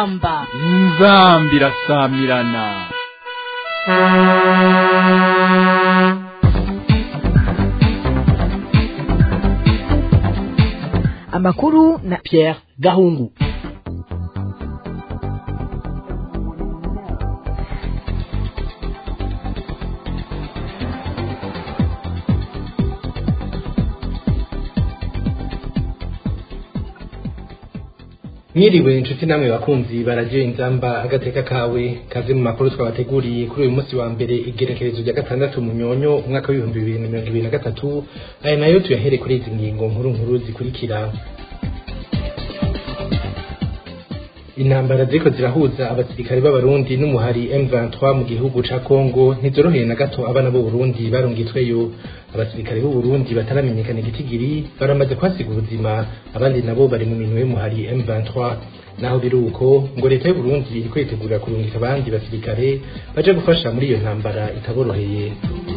inzamba irasamirana. Amakuru na Pierre Gahungu. Mwiriwe inshuti namwe bakunzi baragiye inzamba agateka kawe kaze mu makuru twabateguriye kuri uyu munsi wa mbere igerekerezo rya 6 Munyonyo umwaka wa 2023. Aya nayo tuyahere kuri izi ngingo nkuru zikurikira. Intambara ziko zirahuza abasirikare b'abarundi n'umuhari M23 mu gihugu ca Kongo ntizoroheye na gato abana b'u Burundi barungitweyo. Abasirikare b'u Burundi bataramenyekana igitigiri baramaze kwasiga ubuzima, abandi nabo bari mu minwe y'umuhari M23. Naho biruko ngo leta y'u Burundi iri kwitegura kurungika abandi basirikare baje gufasha muri iyo ntambara itaboroheye.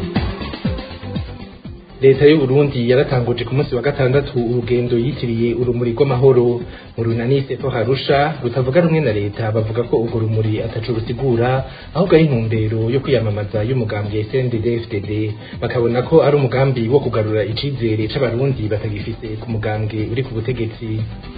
Leta y'u Burundi yaratanguje ku munsi wa gatandatu urugendo yitiriye urumuri rw'amahoro mu runanise to Harusha rutavuga rumwe na leta. Bavuga ko urwo rumuri ataco rusigura ahubwo ari intumbero yo kwiyamamaza y'umugambi CNDD-FDD, bakabona ko ari umugambi wo kugarura icizere c'abarundi batagifise ku mugambi uri ku butegetsi.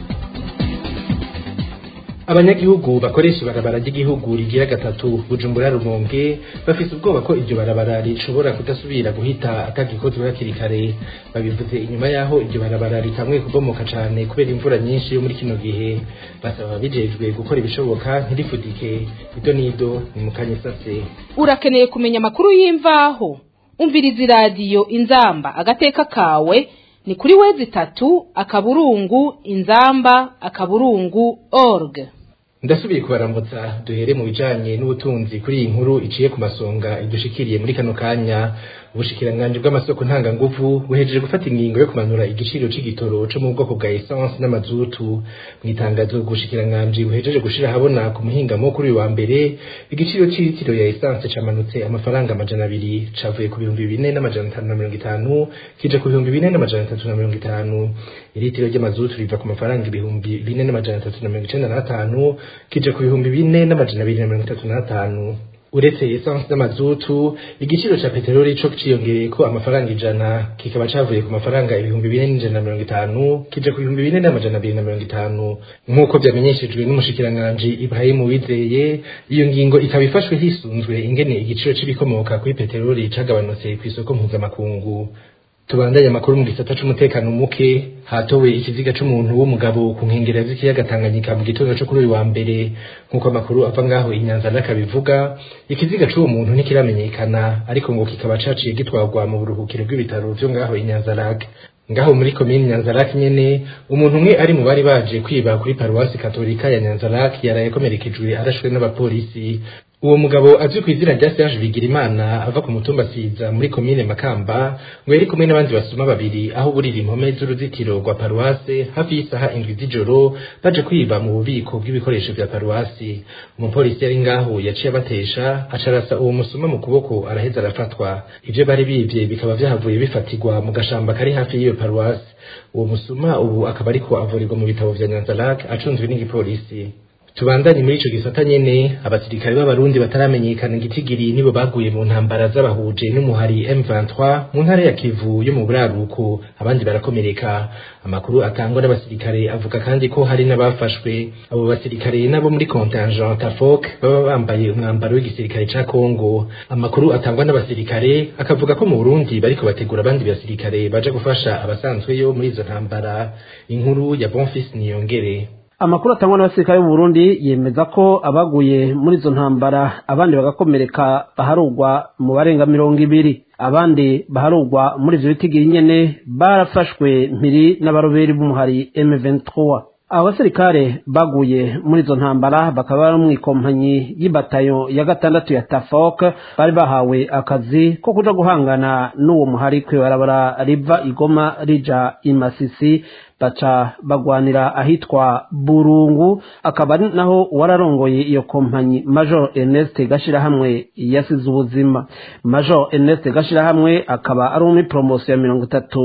Abanyagihugu bakoresha barabara ry'igihugu rigira gatatu Bujumbura Rumonge bafise ubwoba ko iryo barabara rishobora kudasubira guhita atagikozwe hakiri kare. Babivuze inyuma yaho iryo barabara ritamwe kubomoka cane kubera imvura nyinshi yo muri kino gihe. Basaba bijejwe gukora ibishoboka ntirifudike. Ido nido ni mukanye sase. Urakeneye kumenya makuru y'imvaho? Umviriza radio Inzamba agateka kawe ni kuri wezi 3 akaburungu inzamba akaburungu org. Ndasubiye kubaramutsa. Duhere mu bijanye n'ubutunzi kuri iyi nkuru iciye ku masonga idushikiriye muri kano kanya. Ubushikiranganje bw'amasoko ntanga nguvu buhejeje gufata ingingo yo kumanura igiciro c'igitoro co mu bwoko bwa essence n'amazutu. Mwitangazo gushikiranganje buhejeje gushira habona ku muhingamo kuri wa mbere igiciro c'ilitiro ya essence camanutse amafaranga 200 cavuye ku 2550 kije ku 2350. Ilitiro ry'amazutu riva ku mafaranga 4395 kije ku 4235. Uretse essence n'amazutu, igiciro ca peteroli co ciyongereye ko amafaranga 100 kikaba cavuye ku mafaranga 2150 kije ku 2250. Nkuko vyamenyeshejwe n'umushikiranganje Ibrahim Uwizeye, iyo ngingo ikaba ifashwe hisunzwe ingene igiciro c'ibikomoka kuri peteroli cagabanutse ku isoko mpuzamakungu. Tubandanye amakuru mu gisata c'umutekano muke. Hatowe ikiziga c'umuntu w'umugabo ku nkengera z'ikiyaga Tanganyika mu gitondo cyo kuri uyu wa mbere. Nkuko amakuru ava ngaho Inyanza bivuga, ikiziga c'uwo muntu ntikiramenyekana, ariko ngo kikaba caciye gitwarwa mu buruhukiro bw'ibitaro vyo ngaho Inyanza. Ngaho muri komine Nyanza nyene, umuntu umwe ari mu bari baje kwiba kuri paruwasi katolika ya Nyanza yaraye komerekejwe arashwe n'abapolisi. Uwo mugabo azwi ku izina rya Serge Bigirimana ava ku mutumba Siza muri komine Makamba, ngo yari kumwe n'abandi basuma babiri aho burira impome z'uruzitiro rwa paruwase hafi y'isaha 7 z'ijoro baje kwiba mu bubiko bw'ibikoresho vya paruwasi. Umupolisi yari ngaho yaciye abatesha acarasa uwo musuma mu kuboko araheza arafatwa. Ivyo bari bivye bikaba vyahavuye bifatirwa mu gashamba kari hafi y'iyo paruwasi. Uwo musuma ubu akaba ariko avurirwa mu bitabo vya Nyanza acunzwe n'igipolisi. Tubandanye muri ico gisata nyene, abasirikare b'abarundi bataramenyekana igitigiri nibo baguye mu ntambara z'abahuje n'umuhari M23 mu ntara ya Kivu yo mu buraruko, abandi barakomereka. Amakuru atangwa n'abasirikare avuga kandi ko hari n'abafashwe. Abo basirikare nabo muri contingent TAFOC baba bambaye umwambaro w'igisirikare ca Kongo. Amakuru atangwa n'abasirikare akavuga ko mu Burundi bariko bategura abandi basirikare baje gufasha abasanzwe yo muri izo ntambara. Inkuru ya Bonfils Niyongere. Amakuru atangwa n'abasirikare b'u Burundi yemeza ko abaguye muri izo ntambara abandi bagakomereka baharugwa mu barenga 200. Abandi baharugwa muri ivyo bitigiri nyene barafashwe mpiri n'abaroberi b'umuhari M23. Abasirikare baguye muri izo ntambara bakaba bari mu ikompanyi y'ibatayo ya 6 ya TAFOC bari bahawe akazi ko kuja guhangana n'uwo muhari kwibarabara riva Igoma rija Imasisi baca bagwanira ahitwa Burungu, akaba ari naho wararongoye iyo kompanyi Major Ernest Gashirahamwe yasize ubuzima. Major Ernest Gashirahamwe akaba ari muri promotion ya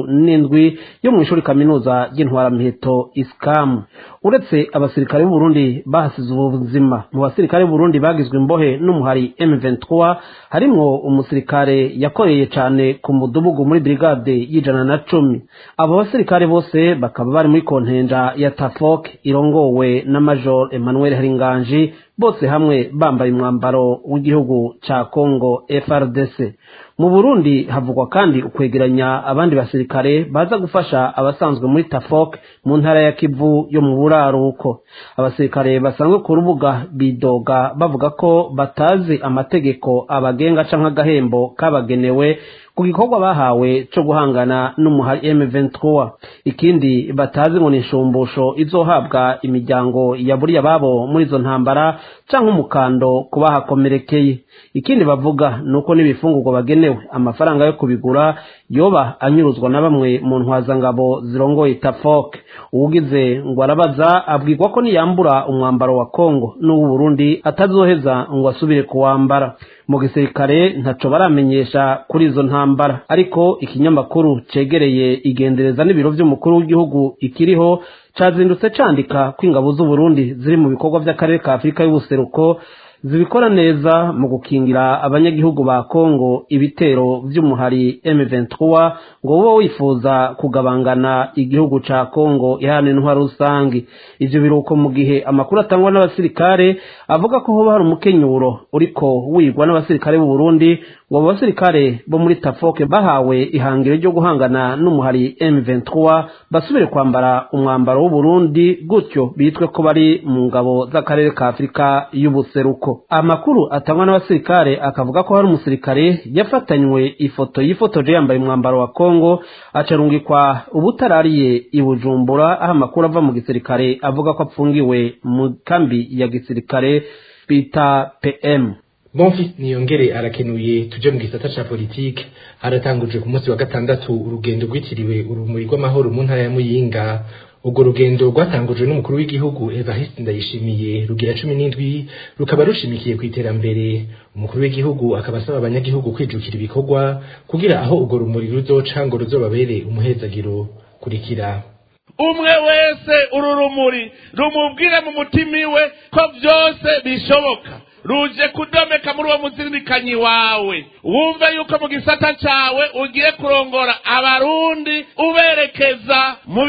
37 yo mu ishuri kaminuza y'intwaramiheto ISCAM. Uretse abasirikare b'u Burundi bahasize ubuzima, mu basirikare b'u Burundi bagizwe imbohe n'umuhari M23 harimwo umusirikare yakoreye cyane ku mudugudu muri brigade y'ijana na 10. Abo basirikare bose bakaba bari muri kontenja ya Tafok irongowe na Major Emmanuel Haringanji, bose hamwe bambaye umwambaro w'igihugu ca Congo FRDC. Mu Burundi havugwa kandi ukwegeranya abandi basirikare baza gufasha abasanzwe muri Tafok mu ntara ya Kivu yo mu buraruko. Abasirikare basanzwe ku rubuga bidoga bavuga ko batazi amategeko abagenga canke agahembo kabagenewe ku gikorwa bahawe cyo guhangana n'umuhari M23. Ikindi batazi ngo nishumbusho izohabwa imiryango yaburiye ababo muri izo ntambara canke umukando kubahakomerekeye. Ikindi bavuga nuko n'ibifungurwa bagenewe amafaranga yo kubigura yoba anyuruzwa na bamwe mu ntwazangabo zirongoye Tafok. Ugize ngo arabaza abwirwa ko niyambura umwambaro wa Kongo n'u Burundi atazoheza ngo asubire kuwambara. Mu gisirikare ntaco baramenyesha kuri izo ntambara, ariko ikinyamakuru cegereye igendereza n'ibiro by'umukuru w'igihugu ikiriho cazindutse candika ko ingabo z'u Burundi ziri mu bikorwa by'akarere ka Afrika y'ubuseruko zibikora neza mu gukingira abanyagihugu ba Kongo ibitero by'umuhari M23 ngo bo wifuza kugabangana igihugu ca Kongo ihane ntwa rusangi. Ivyo biruko mu gihe amakuru atangwa n'abasirikare avuga ko hoba hari umukenyuro uriko wigwa n'abasirikare b'u Burundi ngo abasirikare bo muri Tafok bahawe ihangiro ryo guhangana n'umuhari M23 basubire kwambara umwambaro w'u Burundi, gutyo bitwe ko bari mu ngabo z'akarere ka Afrika y'ubuseruko. Amakuru atangwa n'abasirikare akavuga ko hari umusirikare yafatanywe ifoto yifotoje yambaye umwambaro wa Kongo acarungikwa ubutarariye i Bujumbura, aho amakuru ava mu gisirikare avuga ko apfungiwe mu kambi ya gisirikare bita PM. Bonfils Niyongere arakenuye. Tuje mu gisata ca politique. Haratanguje ku munsi wa gatandatu urugendo rwitiriwe urumuri rw'amahoro mu ntara ya Muyinga. Ubwo rugendo rwatangujwe n'umukuru w'igihugu Evariste Ndayishimiye rugira 17 rukaba rushimikiye ku iterambere. Umukuru w'igihugu akaba asaba abanyagihugu kwijukira ibikorwa kugira aho ubwo rumuri ruzoca ngo ruzobabere umuhezagiro. Kurikira. Umwe wese uru rumuri rumubwire mu mutima iwe ko byose bishoboka, ruje kudomeka muri uwo muzirikanyi wawe. Wumve yuko mu gisata cawe ugiye kurongora abarundi uberekeza mu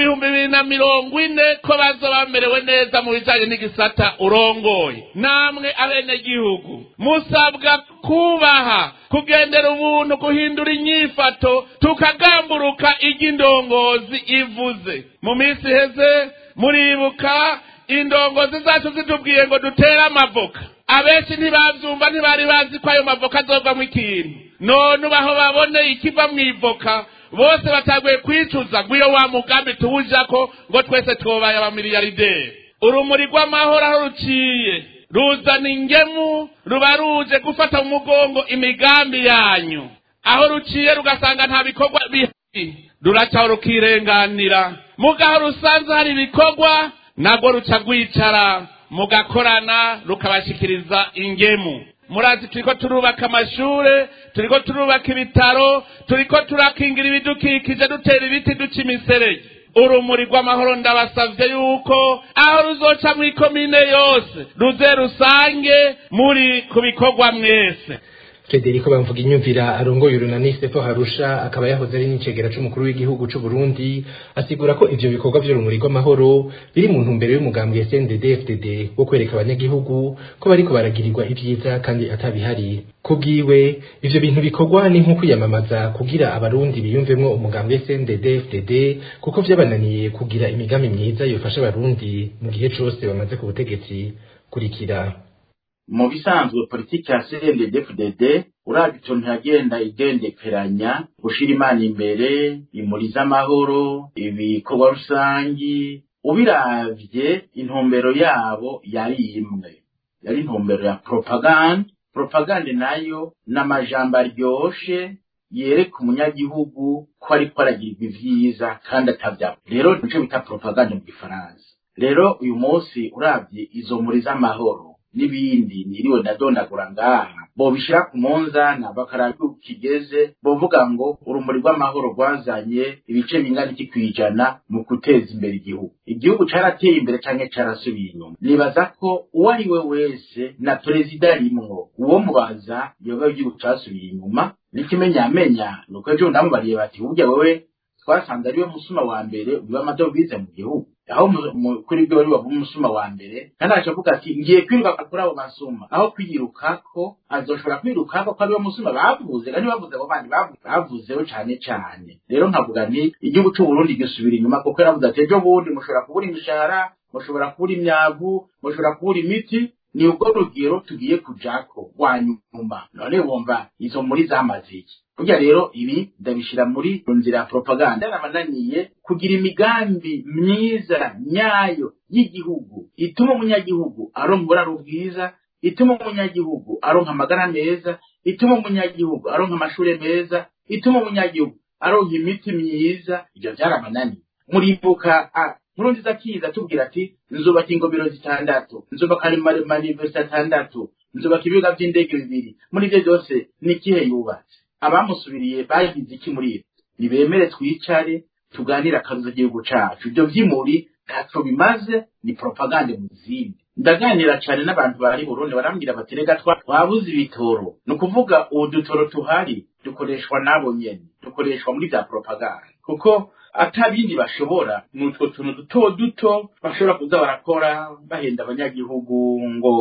2040 ko bazoba bamerewe neza mu bijanye n'igisata urongoye. Namwe abene gihugu musabwa kubaha, kugendera ubuntu, guhindura inyifato, tukagamburuka igindongozi ivuze. Mu minsi heze muribuka indongozi zacu zitubwiye ngo dutere amavoka. Abenshi ntibavyumva, ntibari bazi ko ayo mavoka azovamwo ikintu. None ubaho babone ikiva mw'ivoka bose bataguye kwicuza ngo iyo wa mugambi tuwujako ngo twese twobaye abamiliyarderi. Urumuri rw'amahoro aho ruciye ruzana ingemu, ruba ruje gufata mu mugongo imigambi yanyu. Aho ruciye rugasanga nta bikorwa bihari, ruracaho rukirenganira. Mugaho rusanze hari ibikorwa nabwo ruca rwicara mugakorana rukabashikiriza ingemu. Murazi turiko turubaka amashure, turiko turubaka ibitaro, turiko turakingira ibidukikije, dutera ibiti, duca imiserege. Urumuri rw'amahoro ndabasavye yuko aho ruzoca mw'ikomine yose ruze rusange muri kubikorwa mwese. Federico Bamvuga inyumvira arongoye urunani Sefo Harusha akaba yahoze ari n'icegera c'umukuru w'igihugu c'u Burundi, asigura ko ivyo bikorwa vy'urumuri rw'amahoro biri mu ntumbero y'umugambi ya CNDD-FDD wo kwereka abanyagihugu ko bariko baragirirwa ivyiza kandi atabihari. Kubwiwe ivyo bintu bikorwa ni nko kwiyamamaza kugira abarundi biyumvemwo umugambi wa CNDD-FDD kuko vyabananiye kugira imigambi myiza yofasha abarundi mu gihe cose bamaze ku butegetsi. Kurikira. Mu bisanzwe politiki ya CNDD-FDD urabico ntagenda igendekeranya gushira Imana imbere, imuriza amahoro, ibikorwa rusangi. Ubiravye intumbero yabo yari imwe, yari intumbero ya propaganda nayo n'amajambo aryoshe yereka umunyagihugu ko ariko aragirwa ivyiza kandi atavyabo. Rero nico bita propaganda mu gifaransa. Rero uyu munsi uravye izo muri z'amahoro n'ibindi niriwe ndadondagura ngaha bobishira ku munzana bakaraba kigeze bovuga ngo urumuri rw'amahoro rwazanye ibice bingana iki kwijana mu guteza imbere igihugu carateye imbere canke carasubiye inyuma. Nibaza ko uwo ari we wese na perezida rimwo uwo mubaza yoga igihugu casubiye inyuma n'ikimenyamenya nuko ejo ndamubariye bati burya wewe twasanze ariwe musuma wa mbere ubiba amadovize mu gihugu aho kuri byo wari umusuma wa mbere kandi acavuga ati ngiye kwiruka kuri abo basuma aho kwirukako azoshobora kwirukako ko ariwe musuma bavuze kandi bavuze abo bandi bavuzeho cane. Rero nkavuga nti igihugu c'u Burundi gisubira inyuma kuko yaravuze ati ejo bundi mushobora kubura imishahara, mushobora kubura imyavu, mushobora kubura imiti, ni ubwo rugero tugiye kujako wanyuma. None wumva izo muri zamaze iki? Burya rero ibi ndabishira muri nzira ya propaganda n'abananiye kugira imigambi myiza nyayo y'igihugu ituma umunyagihugu aronka uburaro bwiza, ituma umunyagihugu aronka amagara meza, ituma umunyagihugu aronka amashure meza, ituma umunyagihugu aronka imiti myiza. Ibyo byarabananiye. Muribuka Nkurunziza kiza tubwira ati nzubaka ingomero 6, nzubaka university 6, nzubaka ibibuga by'indege 2. Muri byo byose ni kihe yubatse? Abamusubiriye bagize iki muri ibi? Nibemere twicare tuganira akaruza igihugu cacu. Ibyo vyimuri ntaco bimaze, ni propaganda mu zindi. Ndaganira cyane n'abantu bari Burundi barambwira bati rega twabuze ibitoro. No kuvuga udutoro tuhari dukoreshwa nabo nyene, dukoreshwa muri bya propaganda. Kuko atabindi bashobora n'utwo tuntu duto bashobora kuza barakora bahenda abanyagihugu ngo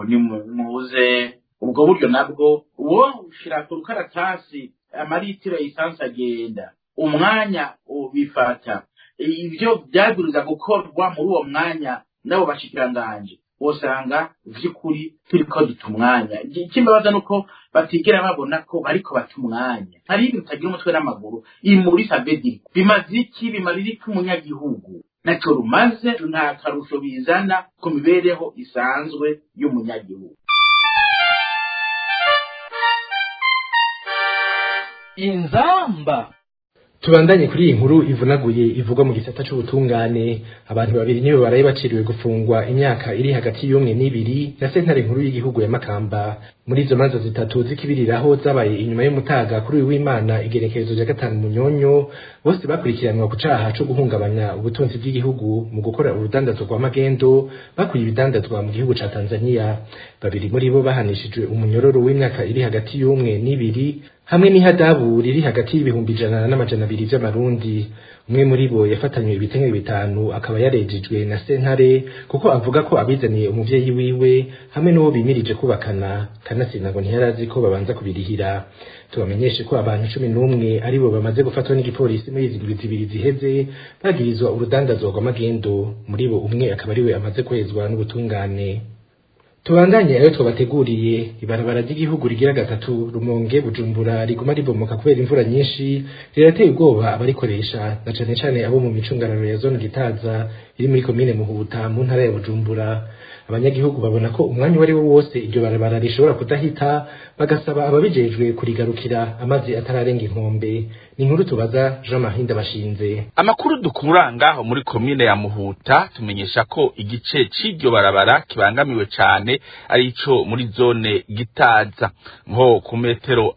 nimuze. Ubwo buryo nabwo uwo ushira ku rukaratasi amaritiro isansa agenda umwanya ubifata ibyo byaguriza gukorwa muri uwo mwanya nabo bashikiranganje wosanga vy'ukuri turiko dutumwanya. Ikimbabaza nuko batigera babona ko bariko batumwanya. Hari ibintu tagira umutwe n'amaguru imuri sabedi bimaze iki bimarira iki umunyagihugu naco rumaze nta karusho bizana ku mibereho isanzwe y'umunyagihugu. Inzamba. Tubandanye kuri iyi nkuru ivunaguye ivugwa mu gisata c'ubutungane. Abantu babiri nibo baraye baciriwe gufungwa imyaka iri hagati y'umwe n'ibiri na sentare nkuru y'igihugu ya Makamba. Muri izo manza zitatu zikibiriraho zabaye inyuma y'umutaga kuri uyu w'Imana igerekerezo rya 5 Munyonyo, bose bakurikiranwa ku caha co guhungabanya ubutunzi bw'igihugu mu gukora urudandazwa rwa magendo bakuye ibidandazwa mu gihugu ca Tanzania. Babiri muri bo bahanishijwe umunyororo w'imyaka iri hagati y'umwe n'ibiri hamwe n'ihadabu riri hagati y'ibihumbi 100 vy'amarundi. Umwe muri bo yafatanywe ibitenge 5 akaba yarejejwe na sentare kuko avuga ko abizaniye umuvyeyi wiwe hamwe n'uwo bimirije kubakana, kanasina ngo ntiyarazi ko babanza kubirihira. Tubamenyeshe ko abantu 11 ari bo bamaze gufatwa n'igipolisi muri izi ndwi zibiri ziheze bagirizwa urudandazwa rw'amagendo. Muri bo umwe akaba ari we amaze kwezwa n'ubutungane. Tubandanye ayo twabateguriye. Ibarabara ry'igihugu rigira 3 Rumonge Bujumbura riguma ribomoka kubera imvura nyinshi rirateye ubwoba abarikoresha na cane abo mu micungararo ya zone Gitaza iri muri komine Muhuta mu ntara ya Bujumbura. Abanyagihugu babona ko umwanya wari wo wose iryo barabara rishobora kudahita, bagasaba ababijejwe kurigarukira amazi atararenga inkombe. Ni inkuru tubaza Jean Mahinda bashinze. Amakuru dukura ngaho muri komine ya Muhuta tumenyesha ko igice c'iryo barabara kibangamiwe cane ari ico muri zone Gitaza nko ku metero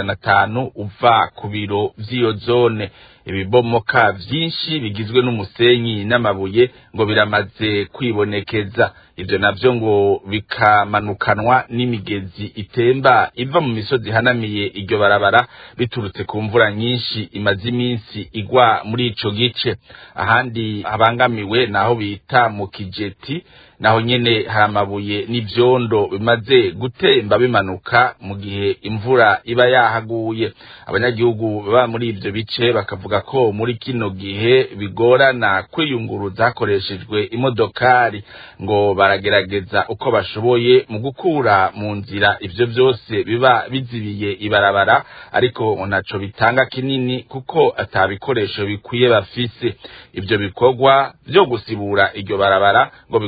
500 uva ku biro vy'iyo zone. Ibibomoka vyinshi bigizwe n'umusenyi n'amabuye ngo biramaze kwibonekeza. Ivyo navyo ngo bikamanukanwa n'imigezi itemba iva mu misozi hanamiye iryo barabara biturutse ku mvura nyinshi imaze iminsi igwa muri ico gice. Ahandi abangamiwe naho bita mu Kijeti, naho nyene hari amabuye n'ivyondo bimaze gutemba bimanuka mu gihe imvura iba yahaguye. Abanyagihugu baba muri ivyo bice bakavuga ko muri kino gihe bigorana kwiyunguruza hakoreshejwe imodokari, ngo baragerageza uko bashoboye mu gukura mu nzira ivyo vyose biba bizibiye ibarabara, ariko ntaco bitanga kinini kuko atabikoresho bikwiye bafise. Ivyo bikorwa vyo gusibura iryo barabara ngo bikorwa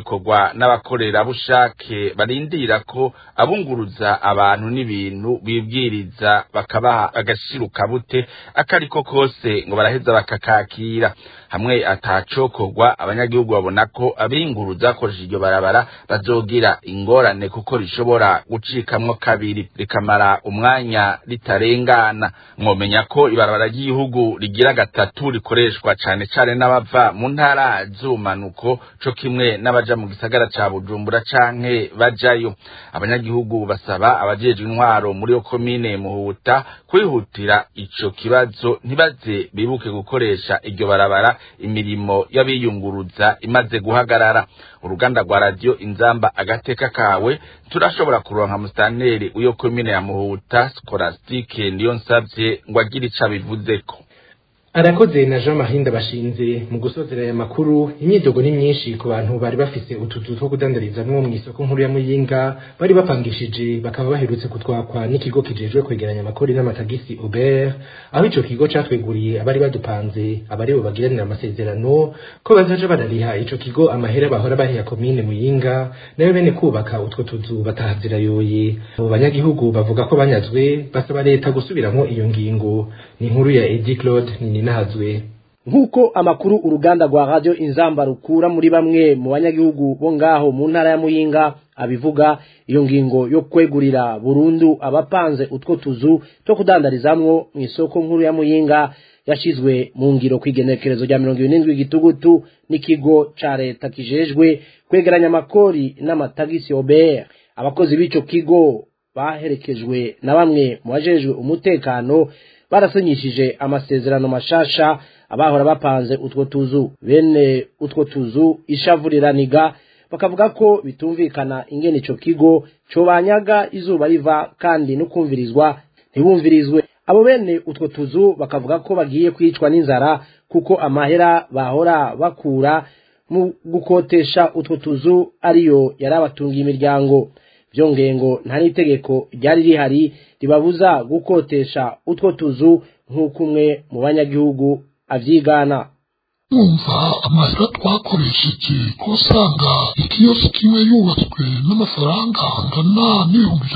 bikorwa n'abakorerabushake barindira ko abunguruza abantu n'ibintu bibwiriza bakabaha agashiruka bute akariko kose ngo baraheza bakakakira. Hamwe atacokorwa abanyagihugu babona ko abinguruza koresha iryo barabara bazogira ingorane kuko rishobora gucikamwo kabiri rikamara umwanya ritarengana. Mwomenya ko ibarabara ry'igihugu rigira gatatu rikoreshwa cane cane n'abava mu ntara z'ubumanuko co kimwe n'abaja mu gisagara ca Bujumbura canke bajayo. Abanyagihugu basaba abajejwe intwaro muri yo komine Muhuta kwihutira ico kibazo ntibaze bibuke gukoresha iryo barabara imirimo y'abiyunguruza imaze guhagarara. Uruganda rwa radio Inzamba agateka kawe turashobora kuronka mustaneri uyo komine ya Muhuta Scholastique Niyonsavye ngo agire ica bivuzeko. Arakoze na Jean Mahinda bashinze mu gusozera aya makuru. Imyidogo ni myinshi ku bantu bari bafise utuzu two kudandarizamwo mu isoko nkuru ya Muyinga bari bapangishije bakaba baherutse kutwakwa n'ikigo kijejwe kwegeranya amakori n'amatagisi Uber, aho ico kigo catweguriye abari badupanze abaribo bagiranira amasezerano ko bazaje barariha ico kigo amahera bahora bahiya komine Muyinga nayo bene kubaka utwo tuzu batahazira yoye. Abo banyagihugu bavuga ko banyazwe basaba leta gusubiramwo iyo ngingo. Ni inkuru ya Eddie Claude Ninahazwe. Nkuko amakuru uruganda rwa radio Inzamba rukura muri bamwe mu banyagihugu bo ngaho mu ntara ya Muyinga abivuga, iyo ngingo yo kwegurira burundu abapanze utwo tuzu to kudandarizamwo mu isoko nkuru ya Muyinga yashizwe mu ngiro kwigenekerezo rya 27 gitugutu n'ikigo ca leta kijejwe kwegeranya amakori n'amatagisi Uber. Abakozi b'ico kigo baherekejwe na bamwe mu bajejwe umutekano barasinyishije amasezerano mashasha abahora bapanze utwo tuzu. Bene utwo tuzu ishavuriraniga bakavuga ko bitumvikana ingene ico kigo cyo banyaga izuba riva kandi no kumvirizwa ntibumvirizwe. Abo bene utwo tuzu bakavuga ko bagiye kwicwa n'inzara kuko amahera bahora bakura mu gukotesha utwo tuzu ariyo yarabatunga imiryango. Byongeye ngo nta n'itegeko ryari rihari ribabuza gukotesha utwo tuzu nk'uko umwe mu banyagihugu avyigana. Numva amahera twakoresheje ko usanga ikiyosiki kimwe yubatswe n'amafaranga angana n'ibihumbi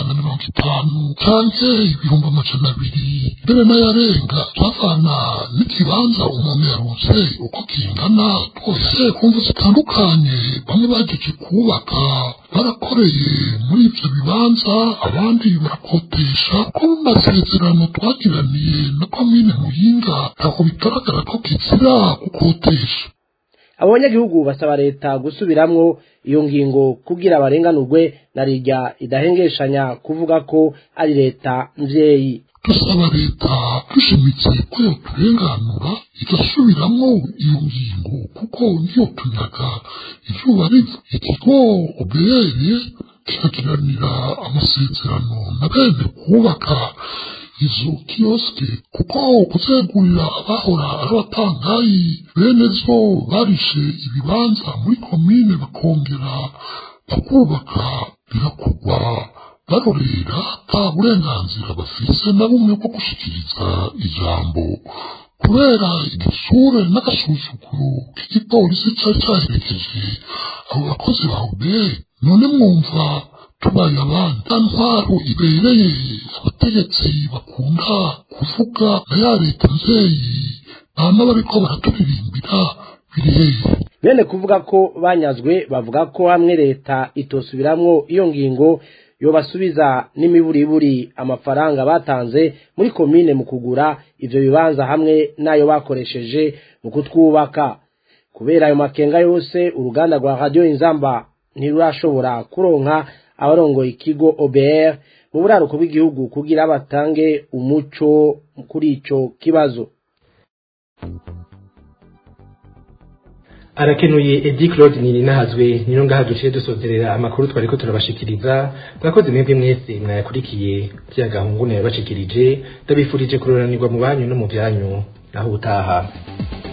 150 canke ibihumbi 200 mbere n'ayarenga twavana n'ikibanza umuntu yaronse uko kingana twose kumva zitandukanye. Bamwe bageje kubaka barakoreye muri ivyo bibanza, abandi barakotesha ko mu masezerano twagiraniye na komine Muyinga ntabwo bigaragara ko kizira gukotesha. Abo banyagihugu basaba leta gusubiramwo iyo ngingo kugira barenganurwe na rirya idahengeshanya kuvuga ko ari leta mvyeyi. Dusaba leta dushimitse ko yoturenganura igasubiramwo iyo ngingo kuko niyo tunyaga izuba riva. Ikigo Uber kikagiranira amasezerano na bene kubaka izo kioske kuko kuzegurira abahora arabatangayi bene zo barishe ibibanza muri komine bakongera bakubaka birakugwa barorera ata burenganzira bafise na bumwe bwo gushikiriza ijambo kubera igisure n'agasuzuguro k'igipolisi cari caherekeje abo bakozi ba Uber. None mwumva tubaye abandi ntwaro ibereye abategetsi bakunda kuvuga na ya leta nzeyi bama bariko baraturirimbira bireye. Bene kuvuga ko banyazwe bavuga ko hamwe leta itosubiramwo iyo ngingo yobasubiza n'imiburiburi amafaranga batanze muri komine mu kugura ivyo bibanza hamwe nayo bakoresheje mu kutwubaka. Kubera ayo makenga yose uruganda rwa radio Inzamba ntirurashobora kuronka abarongoye ikigo Uber mu buraruko bw'igihugu kugira batange umuco kuri ico kibazo. Arakenuye Eddie Claude Ninahazwe. Nino ngaha duciye dusozerera amakuru twariko turabashikiriza. Mwakoze mwebwe mwese mwayakurikiye. Byagahungu nayo bashikirije. Ndabifurije kuroranirwa mu banyu no mu byanyu. Naho utaha.